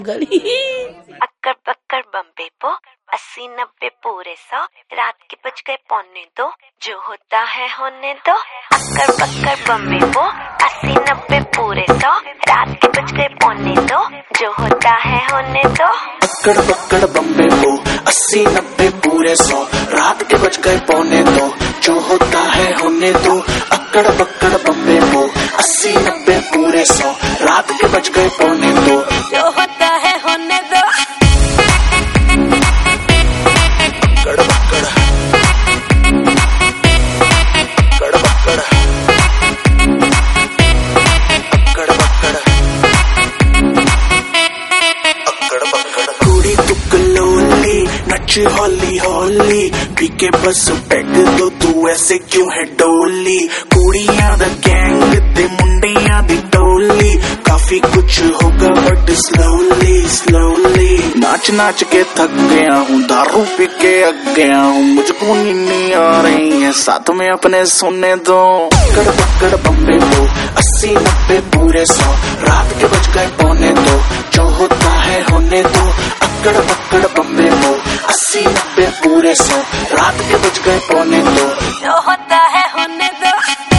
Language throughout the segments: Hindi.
अक्कड़ पक्कड़ बम्बे पो 80-90 पूरे 100 रात के बज गए 1:45 जो होता है होने दो। अक्कड़ पक्कड़ बम्बे पो 80-90 पूरे 100 रात के बज गए 1:45 जो होता है होने दो। अक्कड़ पक्कड़ बम्बे पो 80-90 पूरे 100 रात के बज गए 1:45 जो होता है होने दो। अक्कड़ पक्कड़ बम्बे पो 80-90 पूरे 100 रात के बज गए 1:45 जो होता है होने दो। कुड़ी तुक लोली नच हौली हौली पीके बस पैग दो तू ऐसे क्यों है डोली। कुड़ियां दा गैंग ते मुंडियां दी टोली काफी कुछ होगा बट स्लोली स्लोली। नाच नाच के थक गया हूँ दारू पी के अग गया हूँ मुझको नींद आ रही है साथ में अपने सोने दो। अक्कड़ पक्कड़ बम्बे पो 80-90 पूरे 100 रात के बज गए 1:45 जो होता है होने दो। अक्कड़ पक्कड़ बम्बे पो 80-90 पूरे 100 रात के बज गए 1:45 जो होता है होने दो।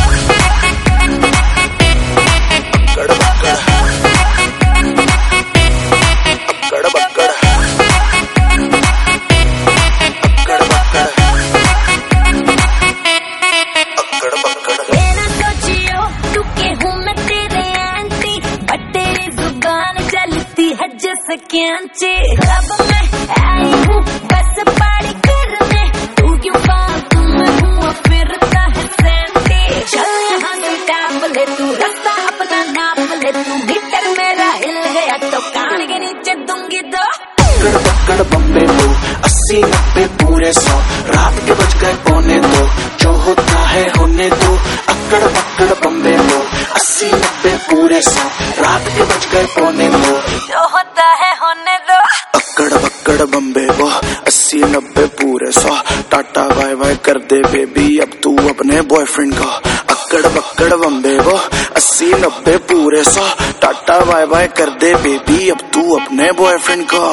रब मैं आई हूँ बस पारी करने तू क्यों फालतू में हुआ फिरता है सैंटी। चल यहाँ से टाप ले तू रास्ता अपना नाप ले तू गिटर मेरा हिल गया तो कान के नीचे दूंगी दो। अक्कड़ पक्कड़ बम्बे पो 80-90 पूरे 100 रात के बज गए 1:45 जो होता है होने दो। अक्कड़ पक्कड़ बम्बे पो 80-90 पूरे 100 रात के बज गए 1:45 जो होता है होने दो। अक्कड़ पक्कड़ बम्बे पो 80-90 पूरे 100 टाटा बाय बाय कर दे बेबी अब तू अपने बॉयफ्रेंड का। अक्कड़ पक्कड़ बम्बे पो 80-90 पूरे 100 टाटा बाय बाय कर दे बेबी अब तू अपने बॉयफ्रेंड का।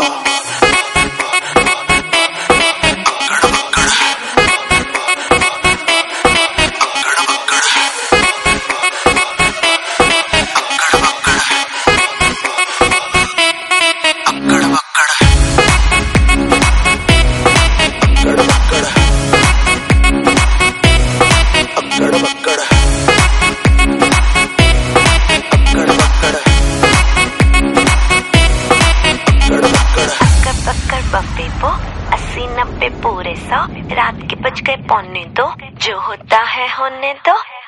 बम्बे पो 80-90 पूरे 100 रात के बज गए 1:45 जो होता है होने दो।